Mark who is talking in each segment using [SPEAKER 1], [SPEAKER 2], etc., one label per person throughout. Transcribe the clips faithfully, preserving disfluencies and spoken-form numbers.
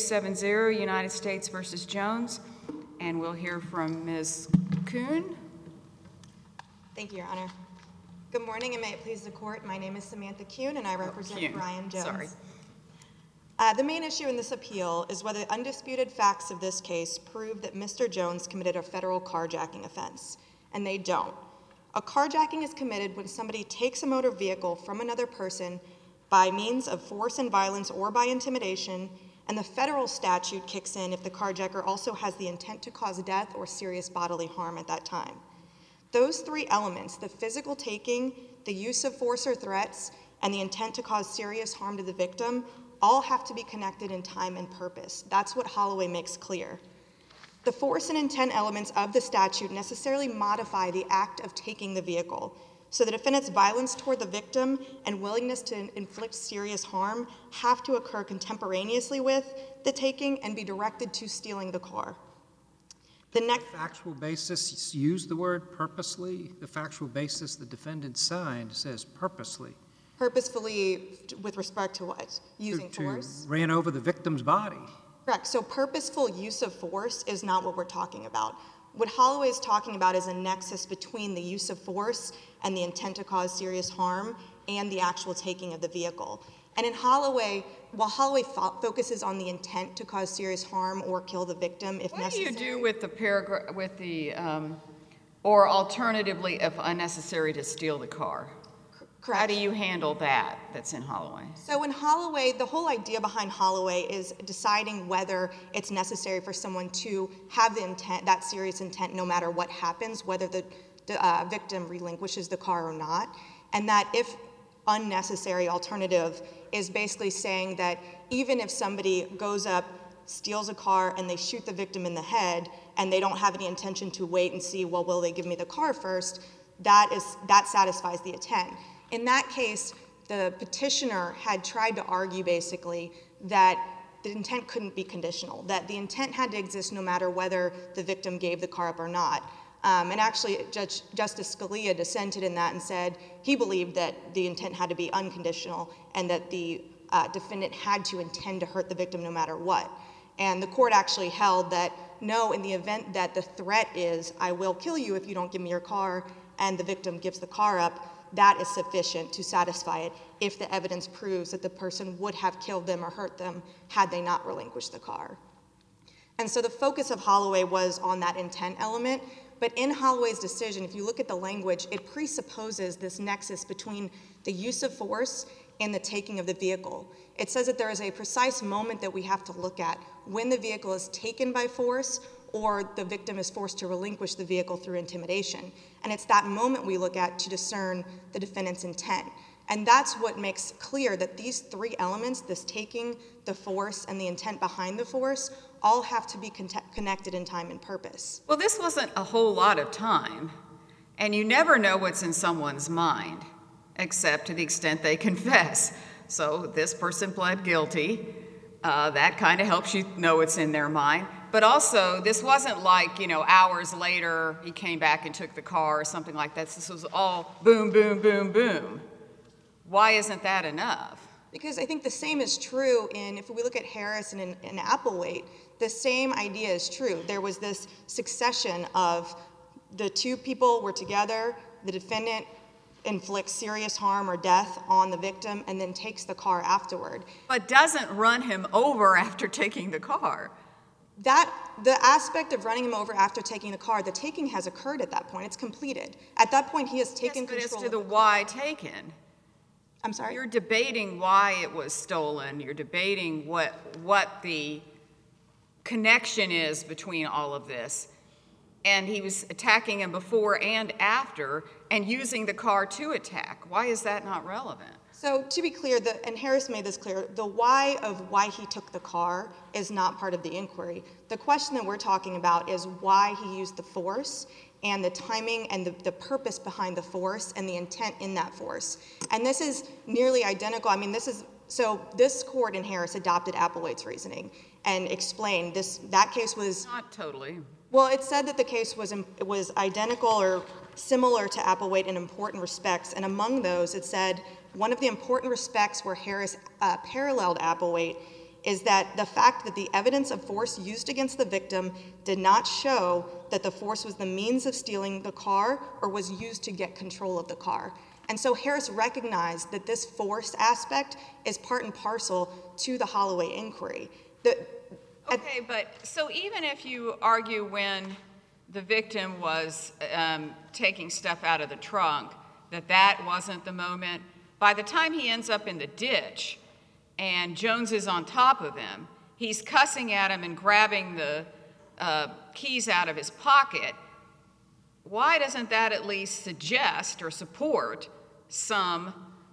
[SPEAKER 1] seven zero, United States versus Jones. And we'll hear from Miz Kuhn.
[SPEAKER 2] Thank you, Your Honor. Good morning, and may it please the court. My name is Samantha Kuhn, and I represent
[SPEAKER 1] Kuhn.
[SPEAKER 2] Brian Jones.
[SPEAKER 1] Sorry.
[SPEAKER 2] Uh, the main issue in this appeal is whether the undisputed facts of this case prove that Mister Jones committed a federal carjacking offense, and they don't. A carjacking is committed when somebody takes a motor vehicle from another person by means of force and violence or by intimidation, and the federal statute kicks in if the carjacker also has the intent to cause death or serious bodily harm at that time. Those three elements, the physical taking, the use of force or threats, and the intent to cause serious harm to the victim, all have to be connected in time and purpose. That's what Holloway makes clear. The force and intent elements of the statute necessarily modify the act of taking the vehicle. So the defendant's violence toward the victim and willingness to inflict serious harm have to occur contemporaneously with the taking and be directed to stealing the car. The next
[SPEAKER 3] factual basis, use the word purposely. The factual basis the defendant signed says purposely.
[SPEAKER 2] Purposefully with respect to what? Using
[SPEAKER 3] to, to
[SPEAKER 2] force?
[SPEAKER 3] Ran over the victim's body.
[SPEAKER 2] Correct. So purposeful use of force is not what we're talking about. What Holloway is talking about is a nexus between the use of force and the intent to cause serious harm and the actual taking of the vehicle. And in Holloway, while Holloway fo focuses on the intent to cause serious harm or kill the victim if
[SPEAKER 1] what
[SPEAKER 2] necessary.
[SPEAKER 1] What do you do with the paragraph, with the, um, or alternatively, if unnecessary, to steal the car?
[SPEAKER 2] Correct.
[SPEAKER 1] How do you handle that that's in Holloway?
[SPEAKER 2] So in Holloway, the whole idea behind Holloway is deciding whether it's necessary for someone to have the intent, that serious intent, no matter what happens, whether the, the uh, victim relinquishes the car or not. And that if unnecessary alternative is basically saying that even if somebody goes up, steals a car, and they shoot the victim in the head, and they don't have any intention to wait and see, well, will they give me the car first, that is that satisfies the intent. In that case, the petitioner had tried to argue basically that the intent couldn't be conditional, that the intent had to exist no matter whether the victim gave the car up or not. Um, and actually, Judge, Justice Scalia dissented in that and said he believed that the intent had to be unconditional and that the uh, defendant had to intend to hurt the victim no matter what. And the court actually held that no, in the event that the threat is, I will kill you if you don't give me your car, and the victim gives the car up, that is sufficient to satisfy it if the evidence proves that the person would have killed them or hurt them had they not relinquished the car. And so the focus of Holloway was on that intent element, but in Holloway's decision, if you look at the language, it presupposes this nexus between the use of force and the taking of the vehicle. It says that there is a precise moment that we have to look at when the vehicle is taken by force or the victim is forced to relinquish the vehicle through intimidation. And it's that moment we look at to discern the defendant's intent. And that's what makes clear that these three elements, this taking, the force, and the intent behind the force, all have to be con connected in time and purpose.
[SPEAKER 1] Well, this wasn't a whole lot of time, and you never know what's in someone's mind, except to the extent they confess. So this person pled guilty. Uh, that kind of helps you know what's in their mind. But also, this wasn't like, you know, hours later he came back and took the car or something like that. This was all boom, boom, boom, boom. Why isn't that enough?
[SPEAKER 2] Because I think the same is true in, if we look at Harris and in, in Applewhite, the same idea is true. There was this succession of the two people were together, the defendant inflicts serious harm or death on the victim and then takes the car afterward.
[SPEAKER 1] But doesn't run him over after taking the car.
[SPEAKER 2] That, the aspect of running him over after taking the car, the taking has occurred at that point. It's completed. At that point, he has taken
[SPEAKER 1] yes, but
[SPEAKER 2] control.
[SPEAKER 1] As to the why taken.
[SPEAKER 2] I'm sorry?
[SPEAKER 1] You're debating why it was stolen. You're debating what, what the connection is between all of this. And he was attacking him before and after and using the car to attack. Why is that not relevant?
[SPEAKER 2] So to be clear, the, and Harris made this clear, the why of why he took the car is not part of the inquiry. The question that we're talking about is why he used the force and the timing and the, the purpose behind the force and the intent in that force. And this is nearly identical. I mean, this is, so this court in Harris adopted Applewhite's reasoning and explained this, that case was...
[SPEAKER 1] Not totally.
[SPEAKER 2] Well, it said that the case was, was identical or similar to Applewhite in important respects, and among those, it said one of the important respects where Harris uh, paralleled Applewhite is that the fact that the evidence of force used against the victim did not show that the force was the means of stealing the car or was used to get control of the car. And so Harris recognized that this force aspect is part and parcel to the Holloway inquiry. The,
[SPEAKER 1] okay, but so even if you argue when the victim was um, taking stuff out of the trunk, that that wasn't the moment, by the time he ends up in the ditch and Jones is on top of him, he's cussing at him and grabbing the uh, keys out of his pocket. Why doesn't that at least suggest or support some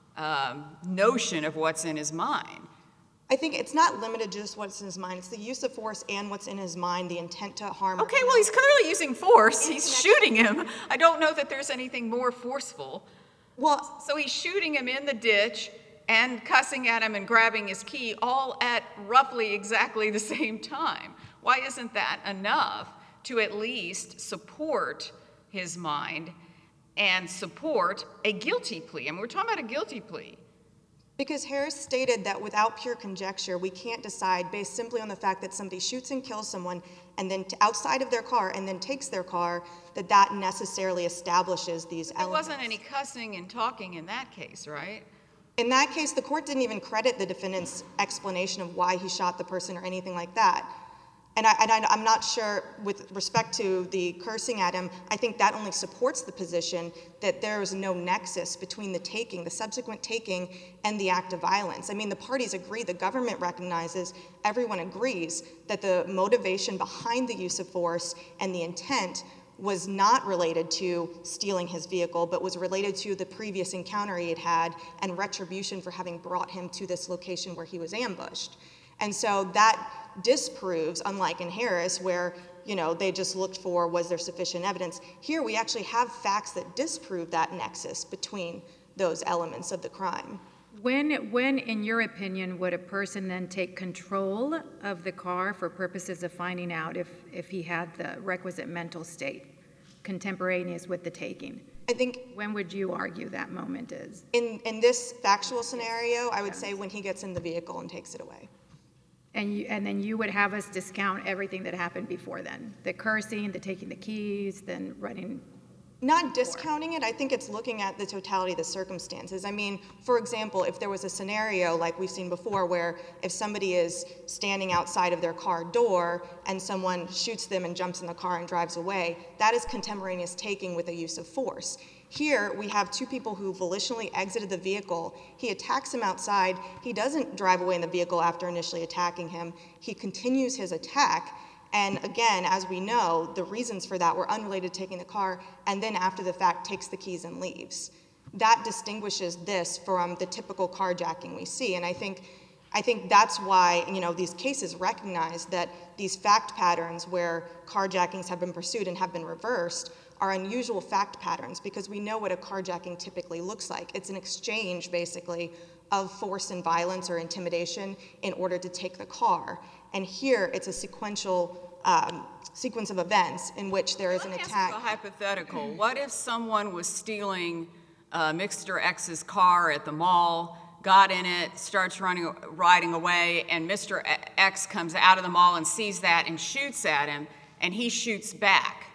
[SPEAKER 1] um, notion of what's in his mind?
[SPEAKER 2] I think it's not limited to just what's in his mind. It's the use of force and what's in his mind, the intent to harm.
[SPEAKER 1] Okay, well, he's clearly using force. He's shooting him. I don't know that there's anything more forceful.
[SPEAKER 2] Well,
[SPEAKER 1] so he's shooting him in the ditch and cussing at him and grabbing his key all at roughly exactly the same time. Why isn't that enough to at least support his mind and support a guilty plea? I mean, we're talking about a guilty plea.
[SPEAKER 2] Because Harris stated that without pure conjecture, we can't decide based simply on the fact that somebody shoots and kills someone and then t- outside of their car and then takes their car, that that necessarily establishes these
[SPEAKER 1] there
[SPEAKER 2] elements.
[SPEAKER 1] There wasn't any cussing and talking in that case, right?
[SPEAKER 2] In that case, the court didn't even credit the defendant's explanation of why he shot the person or anything like that. And, I, and I, I'm not sure, with respect to the cursing at him, I think that only supports the position that there is no nexus between the taking, the subsequent taking, and the act of violence. I mean, the parties agree, the government recognizes, everyone agrees that the motivation behind the use of force and the intent was not related to stealing his vehicle, but was related to the previous encounter he had had and retribution for having brought him to this location where he was ambushed. And so that disproves, unlike in Harris, where, you know, they just looked for was there sufficient evidence. Here we actually have facts that disprove that nexus between those elements of the crime.
[SPEAKER 4] When, when, in your opinion, would a person then take control of the car for purposes of finding out if, if he had the requisite mental state contemporaneous with the taking?
[SPEAKER 2] I think.
[SPEAKER 4] When would you argue that moment is?
[SPEAKER 2] In, in this factual scenario, I would say when he gets in the vehicle and takes it away.
[SPEAKER 4] And, you, and then you would have us discount everything that happened before then? The cursing, the taking the keys, then running?
[SPEAKER 2] Not discounting it. I think it's looking at the totality of the circumstances. I mean, for example, if there was a scenario like we've seen before where if somebody is standing outside of their car door and someone shoots them and jumps in the car and drives away, that is contemporaneous taking with the use of force. Here, we have two people who volitionally exited the vehicle. He attacks him outside. He doesn't drive away in the vehicle after initially attacking him. He continues his attack. And again, as we know, the reasons for that were unrelated to taking the car, and then after the fact takes the keys and leaves. That distinguishes this from the typical carjacking we see. And I think I think that's why, you know, these cases recognize that these fact patterns where carjackings have been pursued and have been reversed are unusual fact patterns, because we know what a carjacking typically looks like. It's an exchange, basically, of force and violence or intimidation in order to take the car. And here, it's a sequential um, sequence of events in which there is an attack.
[SPEAKER 1] Let me ask you a hypothetical. What if someone was stealing uh, Mister X's car at the mall, got in it, starts running, riding away, and Mister X comes out of the mall and sees that and shoots at him, and he shoots back?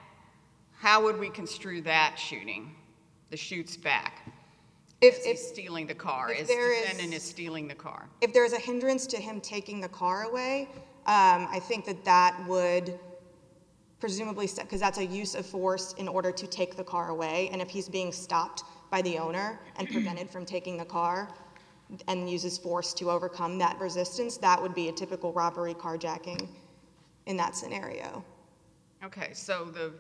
[SPEAKER 1] How would we construe that shooting, the shoots back?
[SPEAKER 2] If,
[SPEAKER 1] As
[SPEAKER 2] if
[SPEAKER 1] he's stealing the car,
[SPEAKER 2] if
[SPEAKER 1] as
[SPEAKER 2] there
[SPEAKER 1] defendant
[SPEAKER 2] is-
[SPEAKER 1] is stealing the car.
[SPEAKER 2] If there is a hindrance to him taking the car away, um, I think that that would presumably, because that's a use of force in order to take the car away, and if he's being stopped by the owner and prevented from taking the car and uses force to overcome that resistance, that would be a typical robbery carjacking in that scenario.
[SPEAKER 1] Okay, so the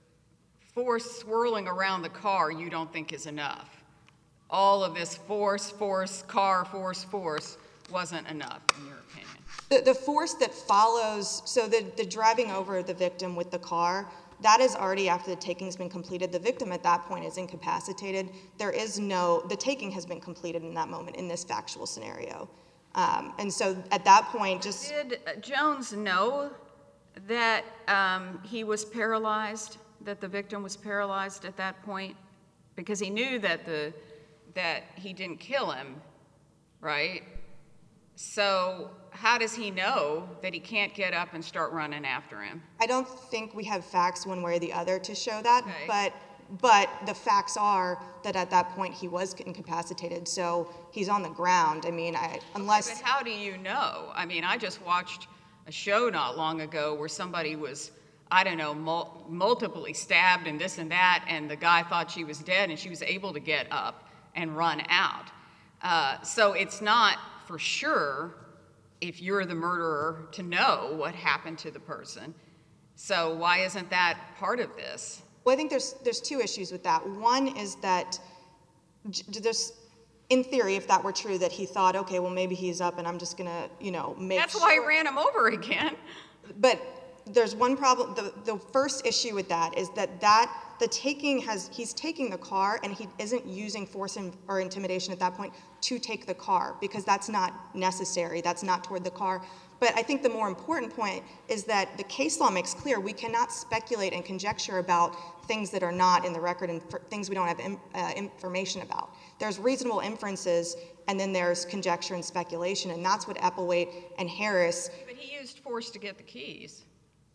[SPEAKER 1] force swirling around the car you don't think is enough. All of this force, force, car, force, force wasn't enough, in your opinion.
[SPEAKER 2] The, the force that follows, so the, the driving over the victim with the car, that is already after the taking's been completed. The victim at that point is incapacitated. There is no, the taking has been completed in that moment in this factual scenario. Um, and so at that point, just...
[SPEAKER 1] Did Jones know that um, he was paralyzed, that the victim was paralyzed at that point? Because he knew that the that he didn't kill him, right? So how does he know that he can't get up and start running after him?
[SPEAKER 2] I don't think we have facts one way or the other to show that,
[SPEAKER 1] Okay.
[SPEAKER 2] but but the facts are that at that point he was incapacitated, so he's on the ground. I mean, I, unless...
[SPEAKER 1] But how do you know? I mean, I just watched a show not long ago where somebody was, I don't know, mul- multiply stabbed and this and that, and the guy thought she was dead, and she was able to get up and run out. Uh, so it's not for sure, if you're the murderer, to know what happened to the person. So why isn't that part of this?
[SPEAKER 2] Well, I think there's there's two issues with that. One is that j- there's, in theory, if that were true, that he thought, okay, well, maybe he's up and I'm just gonna, you know, make
[SPEAKER 1] That's
[SPEAKER 2] sure.
[SPEAKER 1] why he ran him over again.
[SPEAKER 2] But there's one problem. The, the first issue with that is that that the taking has, he's taking the car and he isn't using force and, or intimidation at that point to take the car, because that's not necessary. That's not toward the car. But I think the more important point is that the case law makes clear we cannot speculate and conjecture about things that are not in the record and for things we don't have in, uh, information about. There's reasonable inferences, and then there's conjecture and speculation, and that's what Epplewhite and Harris.
[SPEAKER 1] But he used force to get the keys.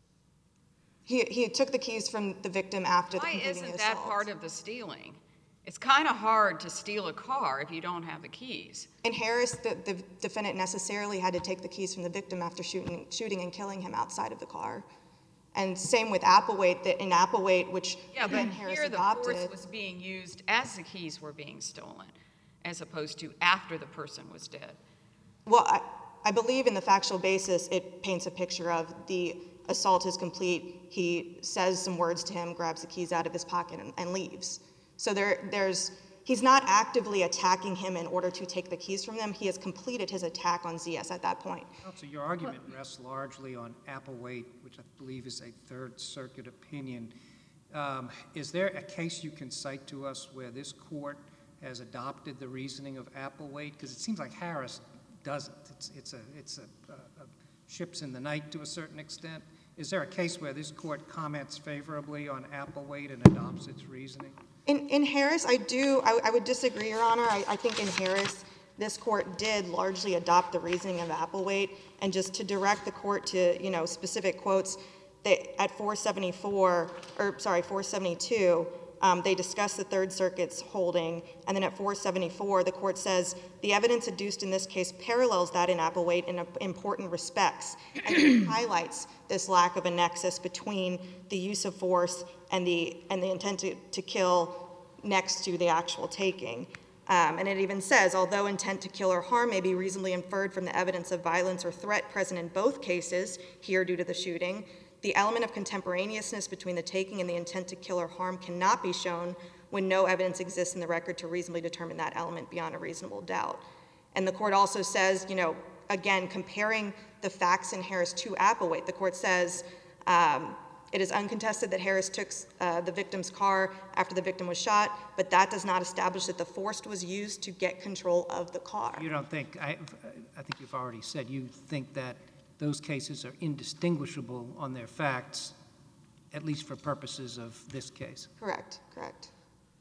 [SPEAKER 2] He, he took the keys from the victim after
[SPEAKER 1] Why
[SPEAKER 2] completing the
[SPEAKER 1] isn't
[SPEAKER 2] assault.
[SPEAKER 1] that part of the stealing? It's kind of hard to steal a car if you don't have the keys.
[SPEAKER 2] In Harris, the, the defendant necessarily had to take the keys from the victim after shooting, shooting and killing him outside of the car. And same with Epplewhite, that in Epplewhite, which
[SPEAKER 1] Yeah, but
[SPEAKER 2] again Harris
[SPEAKER 1] here the
[SPEAKER 2] adopted.
[SPEAKER 1] force was being used as the keys were being stolen, as opposed to after the person was dead.
[SPEAKER 2] Well, I, I believe in the factual basis, it paints a picture of the assault is complete. He says some words to him, grabs the keys out of his pocket, and, and leaves. So there, there's, he's not actively attacking him in order to take the keys from them. He has completed his attack on Z S at that point.
[SPEAKER 3] Counsel, your argument rests largely on Epplewhite, which I believe is a Third Circuit opinion. Um, is there a case you can cite to us where this court has adopted the reasoning of Epplewhite? Because it seems like Harris doesn't. It's, it's, a, it's a, a, a ships in the night to a certain extent. Is there a case where this court comments favorably on Epplewhite and adopts its reasoning?
[SPEAKER 2] In, in Harris, I do, I, I would disagree, Your Honor. I, I think in Harris, this court did largely adopt the reasoning of Epplewhite, and just to direct the court to, you know, specific quotes, that at four seventy-four, or sorry, four seventy-two, um, they discuss the Third Circuit's holding, and then at four seventy-four, the court says, the evidence adduced in this case parallels that in Epplewhite in important respects, and it highlights this lack of a nexus between the use of force and the, and the intent to, to kill next to the actual taking. Um, and it even says, although intent to kill or harm may be reasonably inferred from the evidence of violence or threat present in both cases, here due to the shooting, the element of contemporaneousness between the taking and the intent to kill or harm cannot be shown when no evidence exists in the record to reasonably determine that element beyond a reasonable doubt. And the court also says, you know, again, comparing the facts in Harris to Epplewhite, the court says, um, it is uncontested that Harris took uh, the victim's car after the victim was shot, but that does not establish that the force was used to get control of the car.
[SPEAKER 3] You don't think, I, I think you've already said, you think that those cases are indistinguishable on their facts, at least for purposes of this case.
[SPEAKER 2] Correct, correct.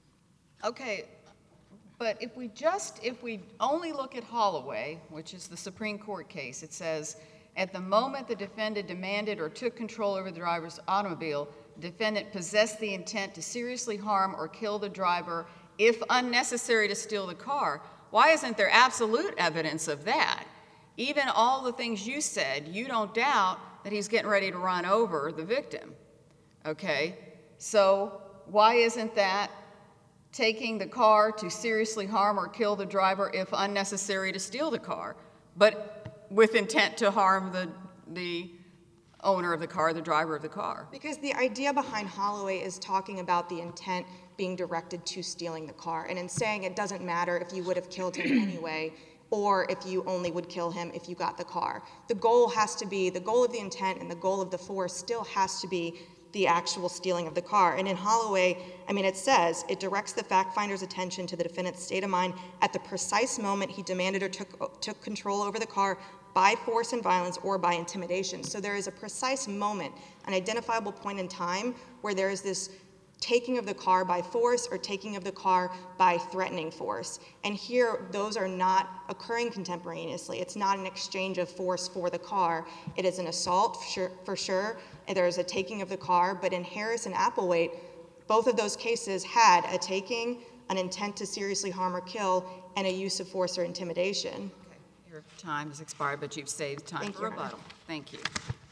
[SPEAKER 1] Okay, but if we just, if we only look at Holloway, which is the Supreme Court case, it says, at the moment the defendant demanded or took control over the driver's automobile, the defendant possessed the intent to seriously harm or kill the driver if unnecessary to steal the car. Why isn't there absolute evidence of that? Even all the things you said, you don't doubt that he's getting ready to run over the victim, okay? So why isn't that taking the car to seriously harm or kill the driver if unnecessary to steal the car, but with intent to harm the, the owner of the car, the driver of the car?
[SPEAKER 2] Because the idea behind Holloway is talking about the intent being directed to stealing the car, and in saying it doesn't matter if you would have killed him anyway, or if you only would kill him if you got the car. The goal has to be, the goal of the intent and the goal of the force still has to be the actual stealing of the car. And in Holloway, I mean, it says, it directs the fact finder's attention to the defendant's state of mind at the precise moment he demanded or took, took control over the car by force and violence or by intimidation. So there is a precise moment, an identifiable point in time where there is this taking of the car by force or taking of the car by threatening force. And here, those are not occurring contemporaneously. It's not an exchange of force for the car. It is an assault, for sure, for sure. There is a taking of the car, but in Harris and Applewhite, both of those cases had a taking, an intent to seriously harm or kill, and a use of force or intimidation.
[SPEAKER 1] Okay. Your time has expired, but you've saved time
[SPEAKER 2] Thank
[SPEAKER 1] for
[SPEAKER 2] you,
[SPEAKER 1] rebuttal. Thank you.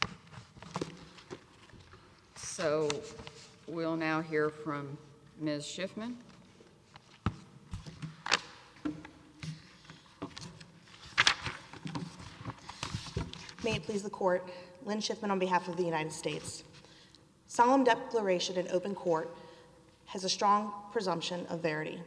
[SPEAKER 1] So we'll now hear from Miz Schiffman.
[SPEAKER 5] May it please the Court, Lynn Schiffman on behalf of the United States. Solemn declaration in open court has a strong presumption of verity.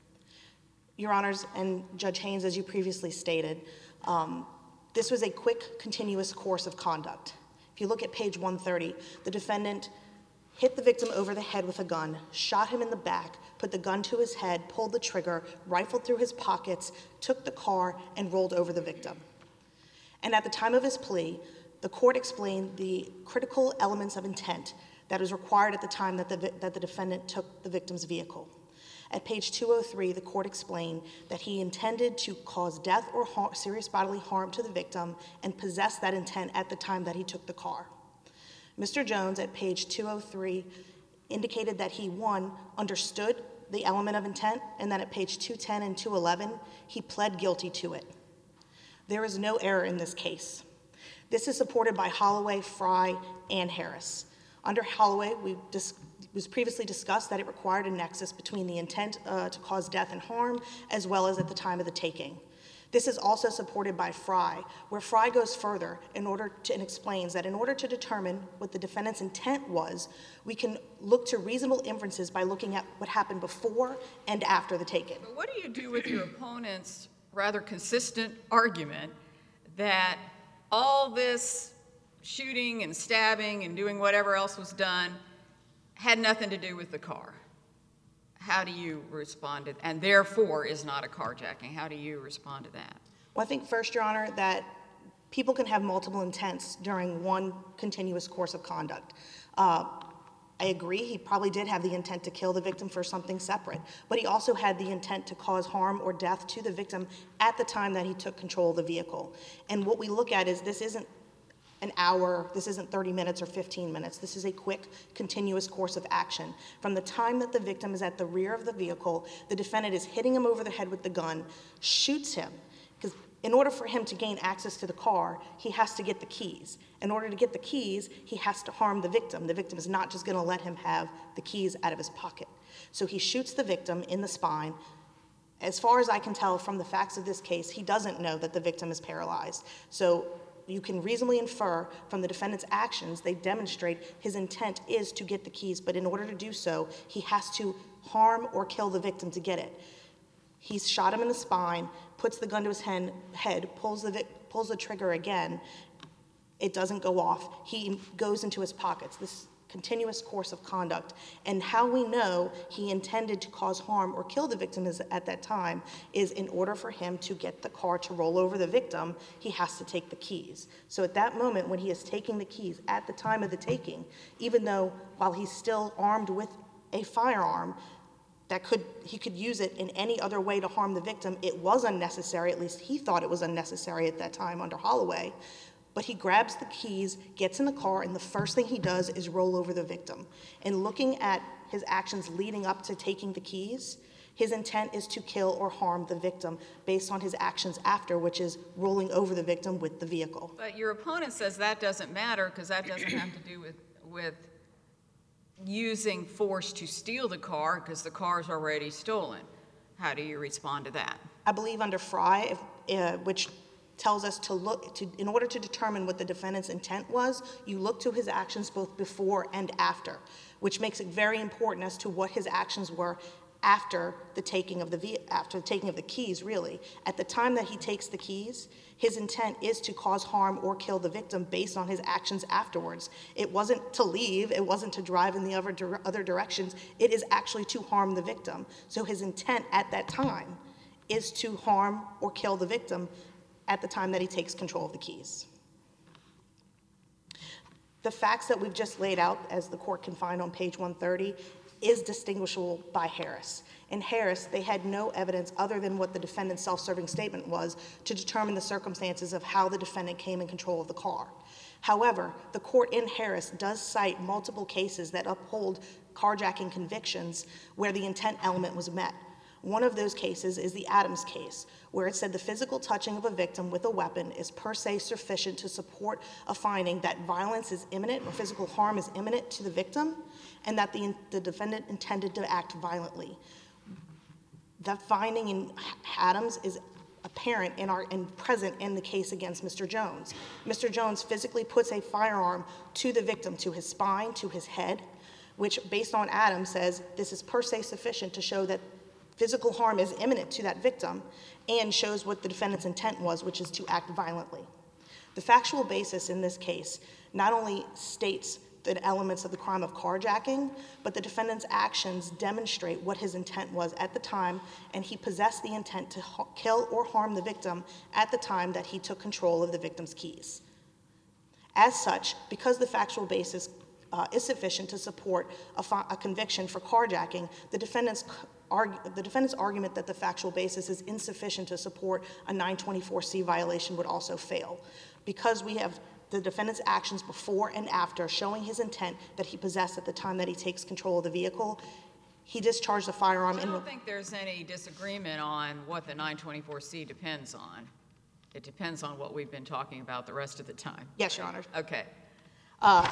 [SPEAKER 5] Your Honors, and Judge Haynes, as you previously stated, um, this was a quick, continuous course of conduct. If you look at page one thirty, the defendant hit the victim over the head with a gun, shot him in the back, put the gun to his head, pulled the trigger, rifled through his pockets, took the car, and rolled over the victim. And at the time of his plea, the court explained the critical elements of intent that was required at the time that the, that the defendant took the victim's vehicle. At page two oh three, the court explained that he intended to cause death or har- serious bodily harm to the victim and possessed that intent at the time that he took the car. Mister Jones, at page two oh three, indicated that he, one, understood the element of intent, and then at page two ten and two eleven, he pled guilty to it. There is no error in this case. This is supported by Holloway, Fry, and Harris. Under Holloway, we dis- it was previously discussed that it required a nexus between the intent uh, to cause death and harm, as well as at the time of the taking. This is also supported by Fry, where Fry goes further in order to, and explains that in order to determine what the defendant's intent was, we can look to reasonable inferences by looking at what happened before and after the taking.
[SPEAKER 1] But what do you do with your opponent's rather consistent argument that all this shooting and stabbing and doing whatever else was done had nothing to do with the car? How do you respond to, and therefore is not a carjacking? How do you respond to that?
[SPEAKER 5] Well, I think first, Your Honor, that people can have multiple intents during one continuous course of conduct. Uh, I agree, he probably did have the intent to kill the victim for something separate, but he also had the intent to cause harm or death to the victim at the time that he took control of the vehicle. And what we look at is this isn't an hour, this isn't thirty minutes or fifteen minutes. This is a quick, continuous course of action. From the time that the victim is at the rear of the vehicle, the defendant is hitting him over the head with the gun, shoots him, because in order for him to gain access to the car, he has to get the keys. In order to get the keys, he has to harm the victim. The victim is not just going to let him have the keys out of his pocket. So he shoots the victim in the spine. As far as I can tell from the facts of this case, he doesn't know that the victim is paralyzed. So you can reasonably infer from the defendant's actions, they demonstrate his intent is to get the keys, but in order to do so, he has to harm or kill the victim to get it. He's shot him in the spine, puts the gun to his hen, head, pulls the, pulls the trigger again. It doesn't go off. He goes into his pockets. This continuous course of conduct. And how we know he intended to cause harm or kill the victim is, at that time is in order for him to get the car to roll over the victim, he has to take the keys. So at that moment, when he is taking the keys at the time of the taking, even though while he's still armed with a firearm, that could he could use it in any other way to harm the victim, it was unnecessary, at least he thought it was unnecessary at that time under Holloway. But he grabs the keys, gets in the car, and the first thing he does is roll over the victim. And looking at his actions leading up to taking the keys, his intent is to kill or harm the victim based on his actions after, which is rolling over the victim with the vehicle.
[SPEAKER 1] But your opponent says that doesn't matter because that doesn't have to do with, with using force to steal the car because the car is already stolen. How do you respond to that?
[SPEAKER 5] I believe under Fry, if, uh, which tells us to look, to, in order to determine what the defendant's intent was, you look to his actions both before and after, which makes it very important as to what his actions were after the taking of the after the taking of the keys, really. At the time that he takes the keys, his intent is to cause harm or kill the victim based on his actions afterwards. It wasn't to leave, it wasn't to drive in the other, other directions, it is actually to harm the victim. So his intent at that time is to harm or kill the victim at the time that he takes control of the keys. The facts that we've just laid out, as the court can find on page one thirty, is distinguishable by Harris. In Harris, they had no evidence other than what the defendant's self-serving statement was to determine the circumstances of how the defendant came in control of the car. However, the court in Harris does cite multiple cases that uphold carjacking convictions where the intent element was met. One of those cases is the Adams case, where it said the physical touching of a victim with a weapon is per se sufficient to support a finding that violence is imminent or physical harm is imminent to the victim, and that the, the defendant intended to act violently. That finding in Adams is apparent in our, and present in the case against Mister Jones. Mister Jones physically puts a firearm to the victim, to his spine, to his head, which based on Adams says this is per se sufficient to show that physical harm is imminent to that victim and shows what the defendant's intent was, which is to act violently. The factual basis in this case not only states the elements of the crime of carjacking, but the defendant's actions demonstrate what his intent was at the time, and he possessed the intent to ha- kill or harm the victim at the time that he took control of the victim's keys. As such, because the factual basis uh, is sufficient to support a, fi- a conviction for carjacking, the defendant's Argu- the defendant's argument that the factual basis is insufficient to support a nine twenty-four C violation would also fail. Because we have the defendant's actions before and after showing his intent that he possessed at the time that he takes control of the vehicle, he discharged the firearm.
[SPEAKER 1] I
[SPEAKER 5] in
[SPEAKER 1] don't think there's any disagreement on what the nine twenty-four C depends on. It depends on what we've been talking about the rest of the time.
[SPEAKER 5] Yes, Your Honor.
[SPEAKER 1] Okay.
[SPEAKER 5] Uh,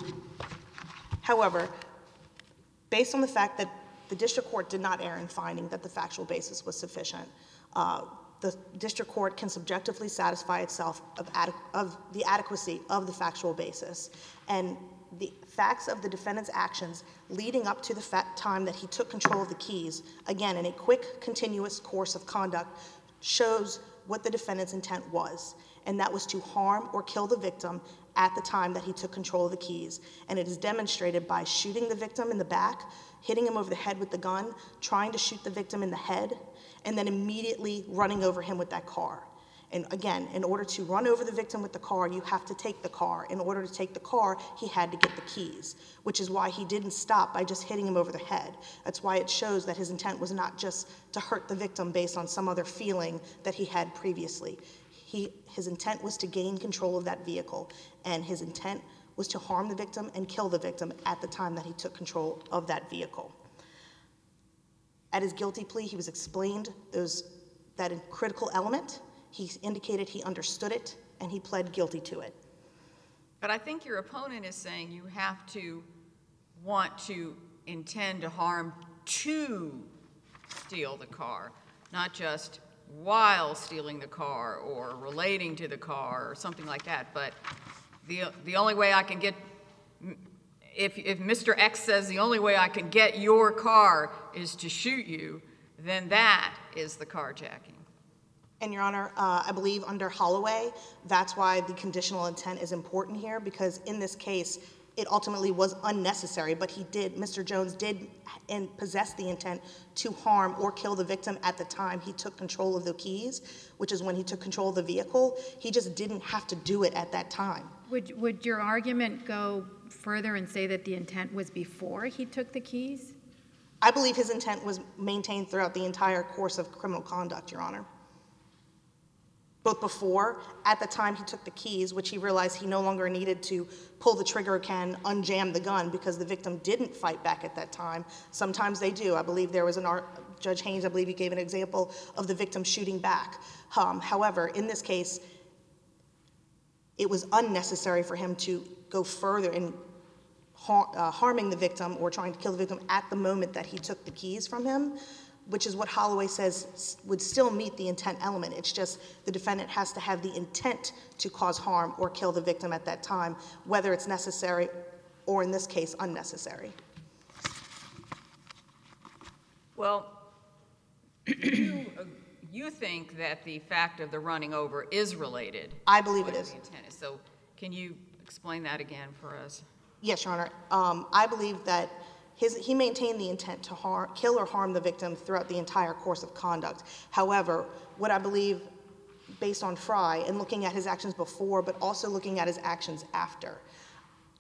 [SPEAKER 5] however, based on the fact that the district court did not err in finding that the factual basis was sufficient, uh, the district court can subjectively satisfy itself of, ade- of the adequacy of the factual basis. And the facts of the defendant's actions leading up to the fa- time that he took control of the keys, again, in a quick, continuous course of conduct, shows what the defendant's intent was. And that was to harm or kill the victim at the time that he took control of the keys. And it is demonstrated by shooting the victim in the back, hitting him over the head with the gun, trying to shoot the victim in the head, and then immediately running over him with that car. And again, in order to run over the victim with the car, you have to take the car. In order to take the car, he had to get the keys, which is why he didn't stop by just hitting him over the head. That's why it shows that his intent was not just to hurt the victim based on some other feeling that he had previously. He, his intent was to gain control of that vehicle, and his intent was to harm the victim and kill the victim at the time that he took control of that vehicle. At his guilty plea, he was explained those, that critical element. He indicated he understood it, and he pled guilty to it.
[SPEAKER 1] But I think your opponent is saying you have to want to intend to harm to steal the car, not just while stealing the car or relating to the car or something like that. But the the only way I can get, if if Mister X says the only way I can get your car is to shoot you, then that is the carjacking.
[SPEAKER 5] And Your Honor, uh, I believe under Holloway, that's why the conditional intent is important here, because in this case, it ultimately was unnecessary, but he did, Mister Jones did and possess the intent to harm or kill the victim at the time he took control of the keys, which is when he took control of the vehicle. He just didn't have to do it at that time.
[SPEAKER 4] Would, would your argument go further and say that the intent was before he took the keys?
[SPEAKER 5] I believe his intent was maintained throughout the entire course of criminal conduct, Your Honor. Both before, at the time he took the keys, which he realized he no longer needed to pull the trigger can unjam the gun because the victim didn't fight back at that time. Sometimes they do. I believe there was an art, Judge Haynes, I believe he gave an example of the victim shooting back. Um, however, in this case, it was unnecessary for him to go further in har- uh, harming the victim or trying to kill the victim at the moment that he took the keys from him, which is what Holloway says would still meet the intent element. It's just the defendant has to have the intent to cause harm or kill the victim at that time, whether it's necessary or, in this case, unnecessary.
[SPEAKER 1] Well, you, uh, you think that the fact of the running over is related.
[SPEAKER 5] I believe
[SPEAKER 1] to
[SPEAKER 5] it
[SPEAKER 1] what
[SPEAKER 5] is.
[SPEAKER 1] the intent is. So can you explain that again for us?
[SPEAKER 5] Yes, Your Honor. Um, I believe that His, he maintained the intent to harm, kill or harm the victim throughout the entire course of conduct. However, what I believe, based on Fry and looking at his actions before, but also looking at his actions after,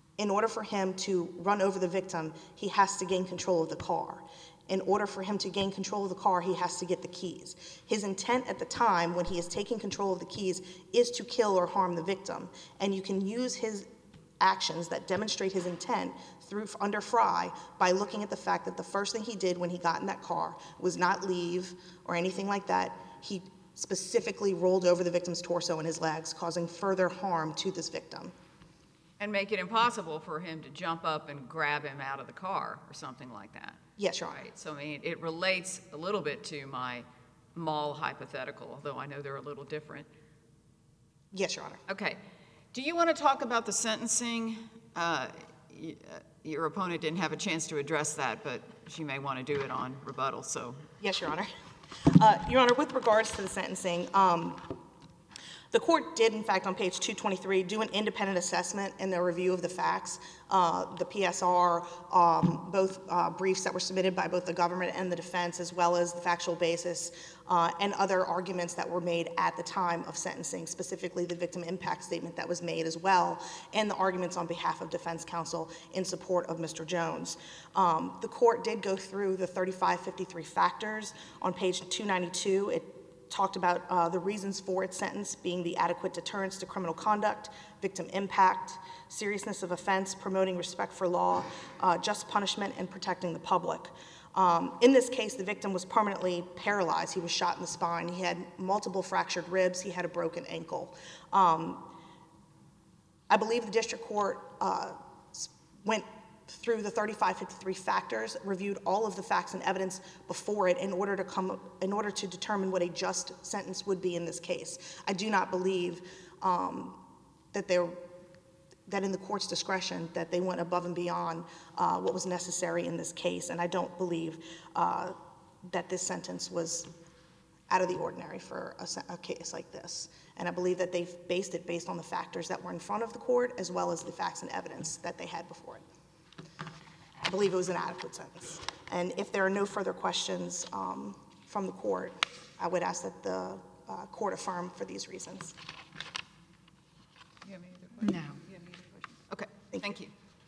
[SPEAKER 5] In order for him to run over the victim, he has to gain control of the car. In order for him to gain control of the car, he has to get the keys. His intent at the time when he is taking control of the keys is to kill or harm the victim. And you can use his actions that demonstrate his intent through under Frye by looking at the fact that the first thing he did when he got in that car was not leave or anything like that. He specifically rolled over the victim's torso and his legs, causing further harm to this victim.
[SPEAKER 1] And make it impossible for him to jump up and grab him out of the car or something like that.
[SPEAKER 5] Yes, Your Honor.
[SPEAKER 1] Right. So, I mean, it relates a little bit to my mall hypothetical, although I know they're a little different.
[SPEAKER 5] Yes, Your Honor.
[SPEAKER 1] Okay. Do you want to talk about the sentencing? Uh, y- uh, your opponent didn't have a chance to address that, but she may want to do it on rebuttal, so.
[SPEAKER 5] Yes, Your Honor. Uh, Your Honor, with regards to the sentencing, um, the court did, in fact, on page two twenty-three, do an independent assessment in their review of the facts. Uh, the P S R, um, both uh, briefs that were submitted by both the government and the defense, as well as the factual basis, uh, and other arguments that were made at the time of sentencing, specifically the victim impact statement that was made as well, and the arguments on behalf of defense counsel in support of Mister Jones. Um, the court did go through the thirty-five fifty-three factors. On page two ninety-two, it talked about uh, the reasons for its sentence being the adequate deterrence to criminal conduct, victim impact, seriousness of offense, promoting respect for law, uh, just punishment, and protecting the public. Um, in this case, the victim was permanently paralyzed. He was shot in the spine. He had multiple fractured ribs. He had a broken ankle. Um, I believe the district court uh, went through the thirty-five fifty-three factors, reviewed all of the facts and evidence before it in order to come, in order to determine what a just sentence would be in this case. I do not believe um, that there, that in the court's discretion that they went above and beyond uh, what was necessary in this case, and I don't believe uh, that this sentence was out of the ordinary for a, a case like this. And I believe that they've based it based on the factors that were in front of the court as well as the facts and evidence that they had before it. I believe it was an adequate sentence. And if there are no further questions um, from the court, I would ask that the uh, court affirm for these reasons.
[SPEAKER 1] You have any other questions?
[SPEAKER 4] No.
[SPEAKER 1] You have any other questions? Okay,
[SPEAKER 5] Thank
[SPEAKER 1] thank you.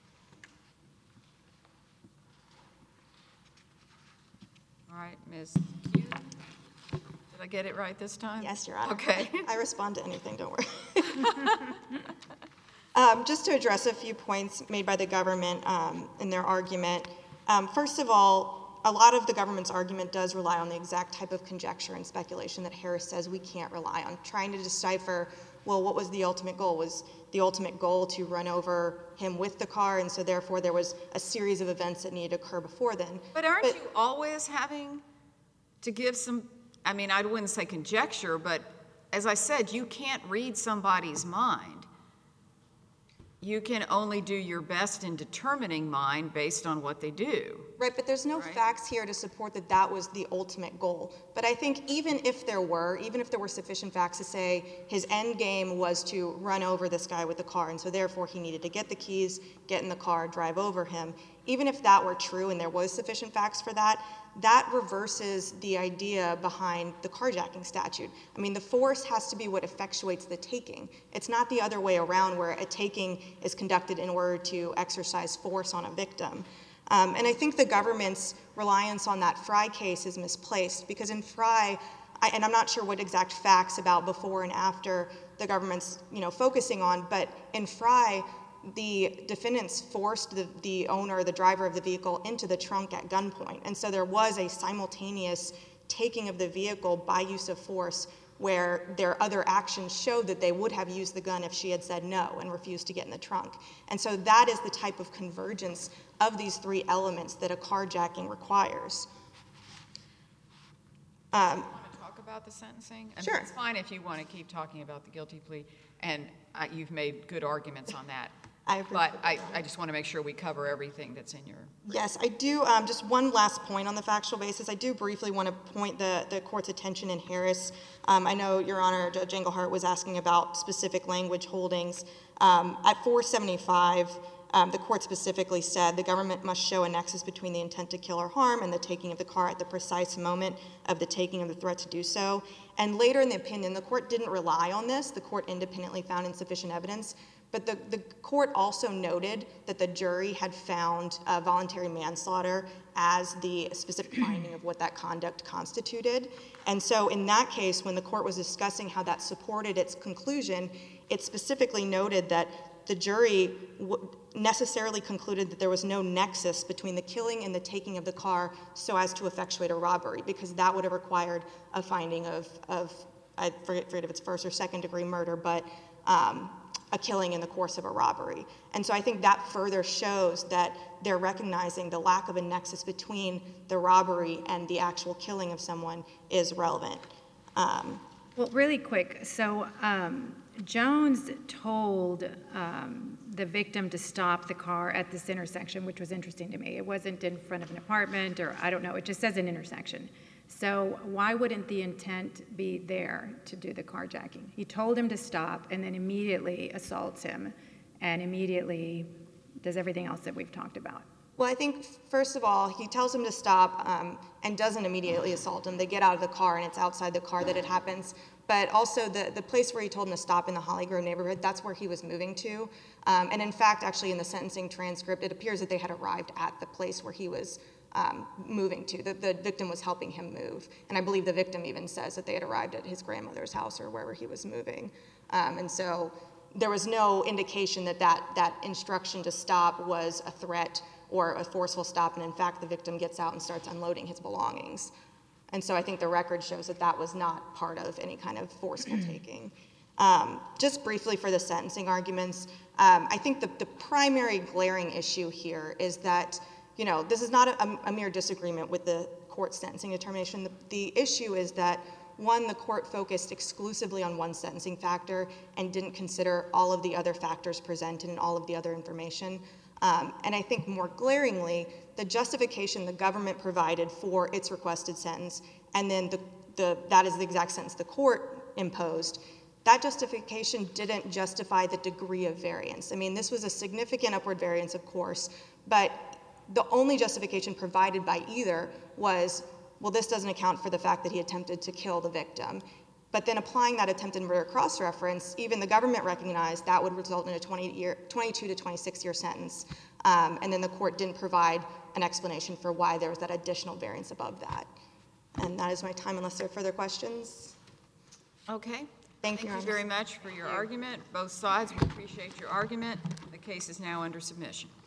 [SPEAKER 1] All right, Miz Q. Did I get it right this time?
[SPEAKER 2] Yes, Your Honor.
[SPEAKER 1] Okay.
[SPEAKER 2] I respond to anything, don't worry. um, just to address a few points made by the government um, in their argument. Um, first of all, a lot of the government's argument does rely on the exact type of conjecture and speculation that Harris says we can't rely on, trying to decipher, well, what was the ultimate goal? Was the ultimate goal to run over him with the car, and so therefore there was a series of events that needed to occur before then?
[SPEAKER 1] But aren't you always having to give some, I mean, I wouldn't say conjecture, but as I said, you can't read somebody's mind. You can only do your best in determining mind based on what they do.
[SPEAKER 2] Right, but there's no
[SPEAKER 1] Right.
[SPEAKER 2] facts here to support that that was the ultimate goal. But I think even if there were, even if there were sufficient facts to say his end game was to run over this guy with the car, and so therefore he needed to get the keys, get in the car, drive over him, even if that were true and there was sufficient facts for that, that reverses the idea behind the carjacking statute. I mean, the force has to be what effectuates the taking. It's not the other way around where a taking is conducted in order to exercise force on a victim. Um, and I think the government's reliance on that Frye case is misplaced because in Frye, I, and I'm not sure what exact facts about before and after the government's, you know, focusing on, but in Frye, the defendants forced the, the owner, the driver of the vehicle, into the trunk at gunpoint. And so there was a simultaneous taking of the vehicle by use of force where their other actions showed that they would have used the gun if she had said no and refused to get in the trunk. And so that is the type of convergence of these three elements that a carjacking requires. Um,
[SPEAKER 1] Want to talk about the sentencing? I mean,
[SPEAKER 2] Sure.
[SPEAKER 1] It's fine if you want to keep talking about the guilty plea, and uh, you've made good arguments on that.
[SPEAKER 2] I appreciate
[SPEAKER 1] But I, I just want to make sure we cover everything that's in your.
[SPEAKER 2] Yes, I do. Um, just one last point on the factual basis. I do briefly want to point the, the court's attention in Harris. Um, I know, Your Honor, Judge Engelhardt was asking about specific language holdings. Um, at four seventy-five, um, the court specifically said the government must show a nexus between the intent to kill or harm and the taking of the car at the precise moment of the taking of the threat to do so. And later in the opinion, the court didn't rely on this. The court independently found insufficient evidence. But the, the court also noted that the jury had found uh, voluntary manslaughter as the specific finding of what that conduct constituted. And so in that case, when the court was discussing how that supported its conclusion, it specifically noted that the jury w- necessarily concluded that there was no nexus between the killing and the taking of the car so as to effectuate a robbery, because that would have required a finding of, of I forget, forget if it's first or second degree murder, but um, a killing in the course of a robbery. And so I think that further shows that they're recognizing the lack of a nexus between the robbery and the actual killing of someone is relevant. Um,
[SPEAKER 4] Well, really quick, so um, Jones told um, the victim to stop the car at this intersection, which was interesting to me. It wasn't in front of an apartment, or I don't know, it just says an intersection. So why wouldn't the intent be there to do the carjacking? He told him to stop and then immediately assaults him and immediately does everything else that we've talked about.
[SPEAKER 2] Well, I think, first of all, he tells him to stop um, and doesn't immediately assault him. They get out of the car, and it's outside the car that it happens. But also, the, the place where he told him to stop in the Holly Grove neighborhood, that's where he was moving to. Um, and in fact, actually, in the sentencing transcript, it appears that they had arrived at the place where he was um, moving to. The, the victim was helping him move. And I believe the victim even says that they had arrived at his grandmother's house or wherever he was moving. Um, and so there was no indication that, that that instruction to stop was a threat or a forceful stop, and in fact, the victim gets out and starts unloading his belongings. And so I think the record shows that that was not part of any kind of forceful taking. Um, just briefly for the sentencing arguments, um, I think the, the primary glaring issue here is that, you know, this is not a, a mere disagreement with the court's sentencing determination. The, the issue is that, one, the court focused exclusively on one sentencing factor and didn't consider all of the other factors presented and all of the other information. Um, and I think more glaringly, the justification the government provided for its requested sentence, and then the, the, that is the exact sentence the court imposed, that justification didn't justify the degree of variance. I mean, this was a significant upward variance, of course, but the only justification provided by either was, well, this doesn't account for the fact that he attempted to kill the victim. But then applying that attempted murder cross-reference, even the government recognized that would result in a twenty-two to twenty-six year sentence. Um, and then the court didn't provide an explanation for why there was that additional variance above that. And that is my time, unless there are further questions.
[SPEAKER 1] Okay.
[SPEAKER 2] Thank you, Your
[SPEAKER 1] Thank you
[SPEAKER 2] Honor.
[SPEAKER 1] very much for your argument. Both sides, we appreciate your argument. The case is now under submission.